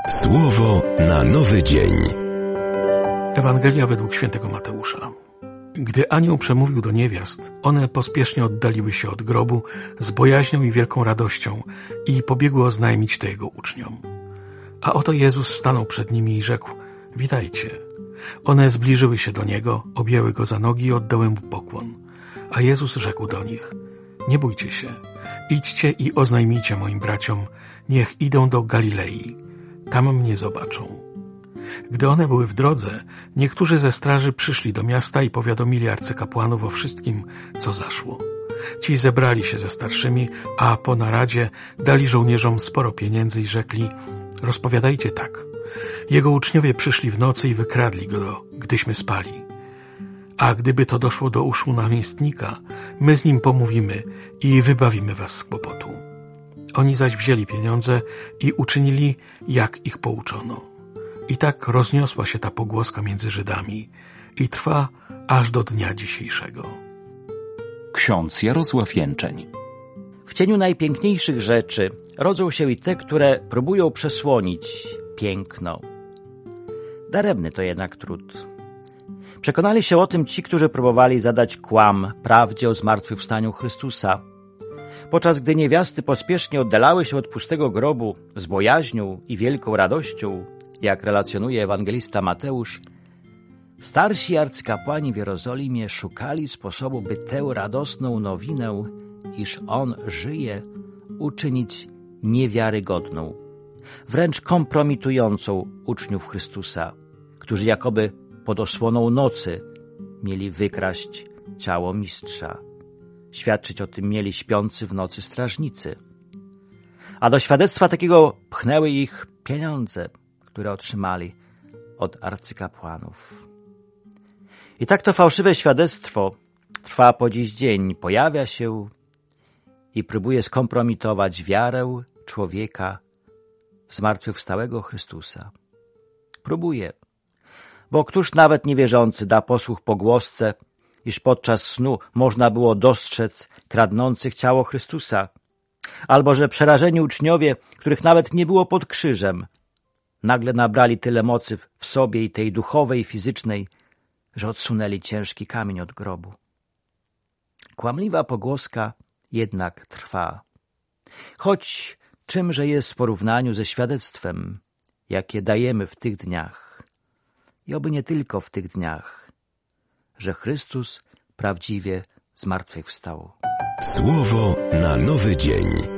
Słowo na nowy dzień. Ewangelia według świętego Mateusza. Gdy anioł przemówił do niewiast, one pospiesznie oddaliły się od grobu z bojaźnią i wielką radością i pobiegły oznajmić to jego uczniom. A oto Jezus stanął przed nimi i rzekł: witajcie. One zbliżyły się do Niego, objęły Go za nogi i oddały Mu pokłon. A Jezus rzekł do nich: nie bójcie się, idźcie i oznajmijcie moim braciom, niech idą do Galilei. Tam mnie zobaczą. Gdy one były w drodze, niektórzy ze straży przyszli do miasta i powiadomili arcykapłanów o wszystkim, co zaszło. Ci zebrali się ze starszymi, a po naradzie dali żołnierzom sporo pieniędzy i rzekli: rozpowiadajcie tak. Jego uczniowie przyszli w nocy i wykradli go, gdyśmy spali. A gdyby to doszło do uszu namiestnika, my z nim pomówimy i wybawimy was z kłopotu. Oni zaś wzięli pieniądze i uczynili, jak ich pouczono. I tak rozniosła się ta pogłoska między Żydami i trwa aż do dnia dzisiejszego. Ksiądz Jarosław Jęczeń. W cieniu najpiękniejszych rzeczy rodzą się i te, które próbują przesłonić piękno. Daremny to jednak trud. Przekonali się o tym ci, którzy próbowali zadać kłam prawdzie o zmartwychwstaniu Chrystusa. Podczas gdy niewiasty pospiesznie oddalały się od pustego grobu z bojaźnią i wielką radością, jak relacjonuje ewangelista Mateusz, starsi arcykapłani w Jerozolimie szukali sposobu, by tę radosną nowinę, iż On żyje, uczynić niewiarygodną, wręcz kompromitującą uczniów Chrystusa, którzy jakoby pod osłoną nocy mieli wykraść ciało mistrza. Świadczyć o tym mieli śpiący w nocy strażnicy. A do świadectwa takiego pchnęły ich pieniądze, które otrzymali od arcykapłanów. I tak to fałszywe świadectwo trwa po dziś dzień, pojawia się i próbuje skompromitować wiarę człowieka w zmartwychwstałego Chrystusa. Próbuje, bo któż nawet niewierzący da posłuch pogłosce, iż podczas snu można było dostrzec kradnących ciało Chrystusa, albo że przerażeni uczniowie, których nawet nie było pod krzyżem, nagle nabrali tyle mocy w sobie i tej duchowej i fizycznej, że odsunęli ciężki kamień od grobu. Kłamliwa pogłoska jednak trwa. Choć czymże jest w porównaniu ze świadectwem, jakie dajemy w tych dniach, i oby nie tylko w tych dniach, że Chrystus prawdziwie zmartwychwstał. Słowo na nowy dzień.